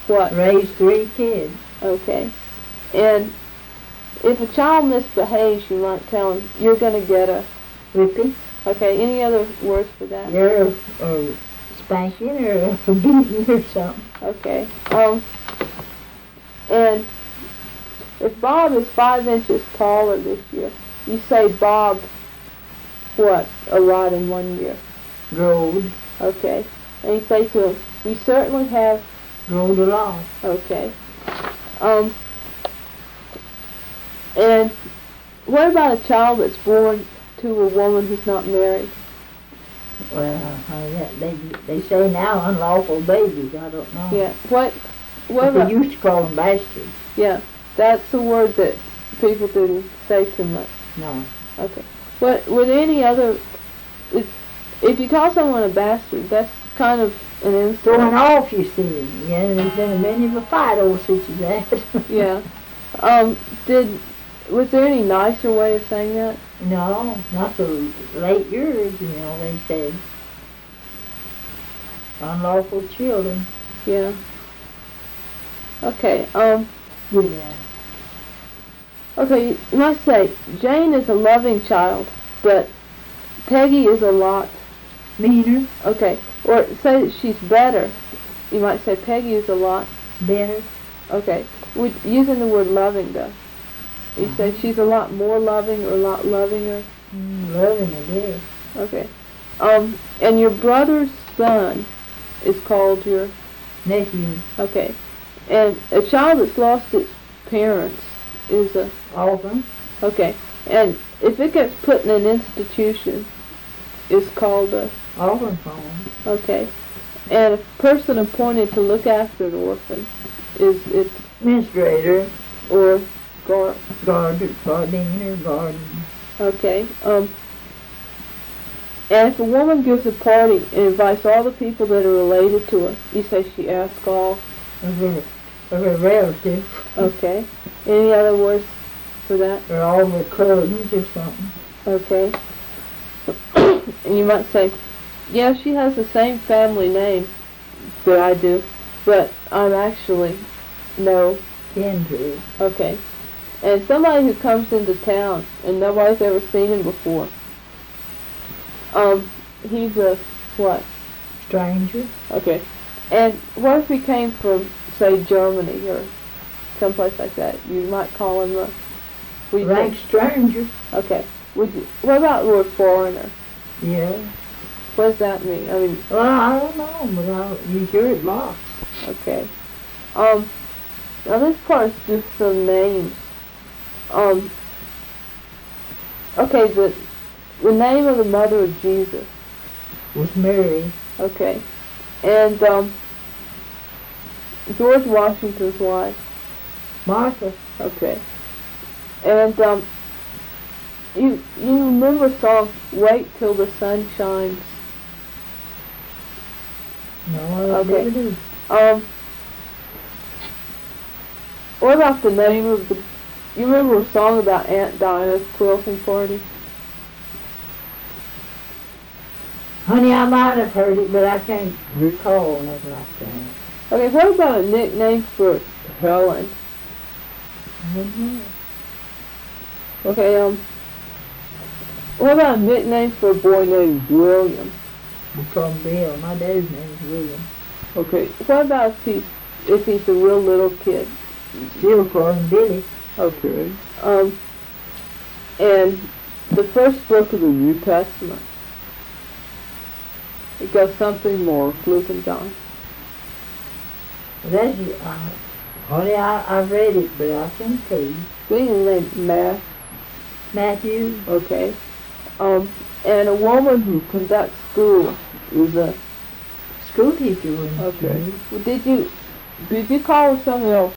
What? Raise 3 kids. Okay. And if a child misbehaves, you might tell him, you're going to get a Whipping. Okay, any other words for that? Yeah, or spanking or beating or something. Okay. And if Bob is 5 inches taller this year, you say Bob, what, a lot in 1 year? Growed. Okay. And you say to him, we certainly have... Growed a lot. Okay. And what about a child that's born to a woman who's not married? Well, they say now unlawful babies. I don't know. Yeah. What But they used to call them bastards. Yeah. That's a word that people didn't say too much. No. Okay. What would any other... If you call someone a bastard, that's kind of an insult. Throwing off, you see. Yeah, there's been a many of a fight over such as that. Yeah. Was there any nicer way of saying that? No, not so late years, they say. Unlawful children. Yeah. Okay, Yeah. Okay, you might say, Jane is a loving child, but Peggy is a lot... Meaner. Okay, or say she's better. You might say Peggy is a lot... Better. Okay, using the word loving, though. You say she's a lot more loving or a lot lovinger? Loving, I guess. Okay. And your brother's son is called your... Nephew. Okay. And a child that's lost its parents is a... Orphan. Okay. And if it gets put in an institution, it's called a... Orphan home. Okay. And a person appointed to look after an orphan is its... Administrator. Or... Gardener, garden. Okay. And if a woman gives a party and invites all the people that are related to her, you say she asked all... Of her relatives. Okay. Any other words for that? Or all her cousins or something. Okay. And you might say, yeah, she has the same family name that I do, but I'm actually no... Kin to. Okay. And somebody who comes into town and nobody's ever seen him before, he's a what? Stranger. Okay. And what if he came from, say, Germany or someplace like that? You might call him a... Rank stranger. Okay. What about the word foreigner? Yeah. What does that mean? I mean... Well, I don't know, but you hear it lots. Okay. Now this part is just some names. Okay, the name of the mother of Jesus Was Mary. Okay. And George Washington's wife. Martha. Okay. And you remember the song "Wait Till the Sun Shines"? No, I never do. What about the name of the... You remember a song about Aunt Dinah's quilting party? Honey, I might have heard it, but I can't recall nothing like that. Okay, what about a nickname for Helen? Okay, what about a nickname for a boy named William? We call him Bill. My dad's name is William. Okay, what about if he's a real little kid? Still call him Billy. Okay. And the first book of the New Testament, it got something more, Luke and John. That's honey, I read it, but I can't tell you. Name Matthew. Okay. And a woman who conducts school is a school teacher. Okay. Well, did you call her something else?